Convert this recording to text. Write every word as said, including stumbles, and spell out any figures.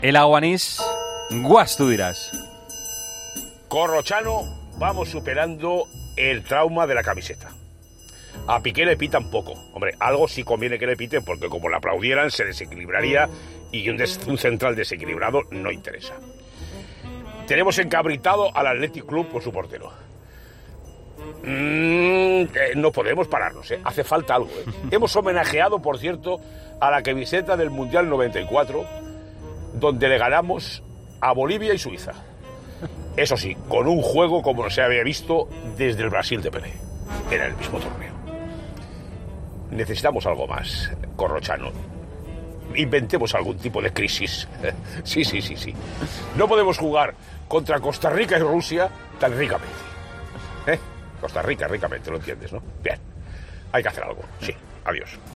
El aguanís, guas, tú dirás. Corrochano, vamos superando el trauma de la camiseta. A Piqué le pitan poco. Hombre, algo sí conviene que le piten, porque como le aplaudieran se desequilibraría y un, des- un central desequilibrado no interesa. Tenemos encabritado al Athletic Club por su portero. Mm, eh, no podemos pararnos, ¿eh? Hace falta algo, ¿eh? Hemos homenajeado, por cierto, a la camiseta del Mundial noventa y cuatro, donde le ganamos a Bolivia y Suiza. Eso sí, con un juego como no se había visto desde el Brasil de Pelé. Era el mismo torneo. Necesitamos algo más, Corrochano. Inventemos algún tipo de crisis. Sí, sí, sí, sí. No podemos jugar contra Costa Rica y Rusia tan ricamente. ¿Eh? Costa Rica, ricamente, lo entiendes, ¿no? Bien. Hay que hacer algo. Sí. Adiós.